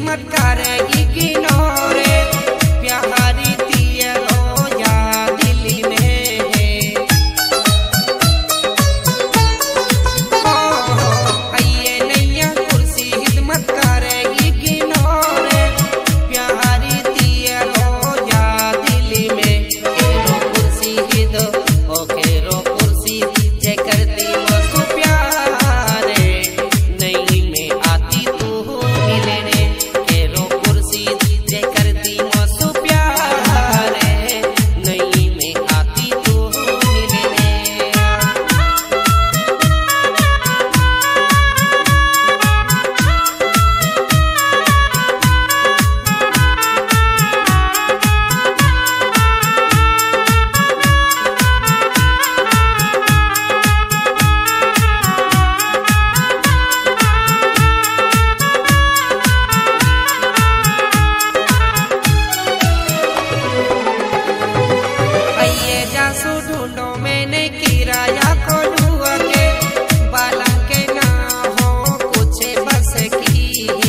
मत करेगी किनारे प्यारी दिया रो या दिल में आइए नैया कुर्सी हिदमत करेगी किनारे प्यारी दिया रो या दिल में खेरो कुर्सी हिद ओ खेरो कुर्सी जे करती मसु प्यारे नहीं में आती तू मिलने खेरो कुर्सी जे करती मसु प्यारे नहीं में आती तू मिलने। जासू ढूंढो मैंने किराया को ढूंढ के बालम के ना हो कुछ बस की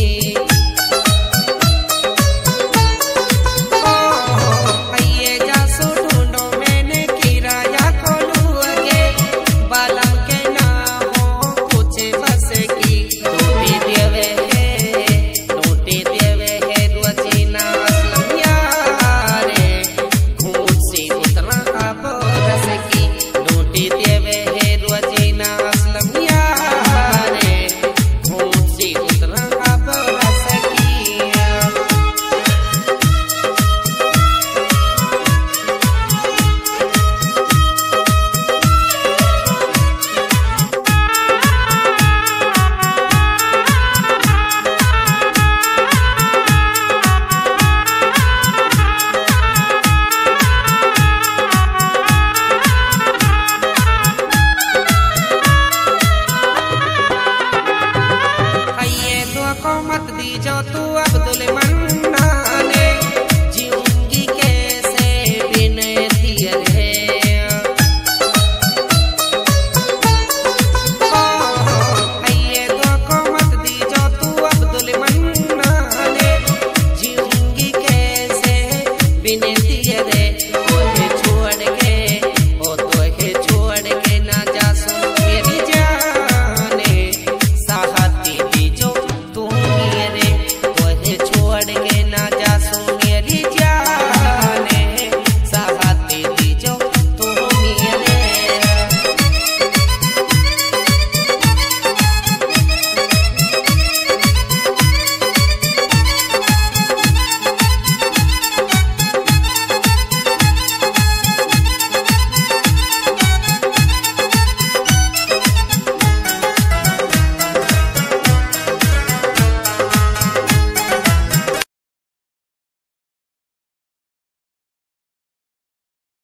आइए जासू ढूंढो मैंने किराया को ढूंढ के बालम के ना हो कुछ बस की टूटी देवे है रुचीना असलम यारे घूट से उतरा रस की नोटी देवे है रोजीना असलम यारे घूट से उतरा अब रस की। को मत दीजो तू अब्दुल मन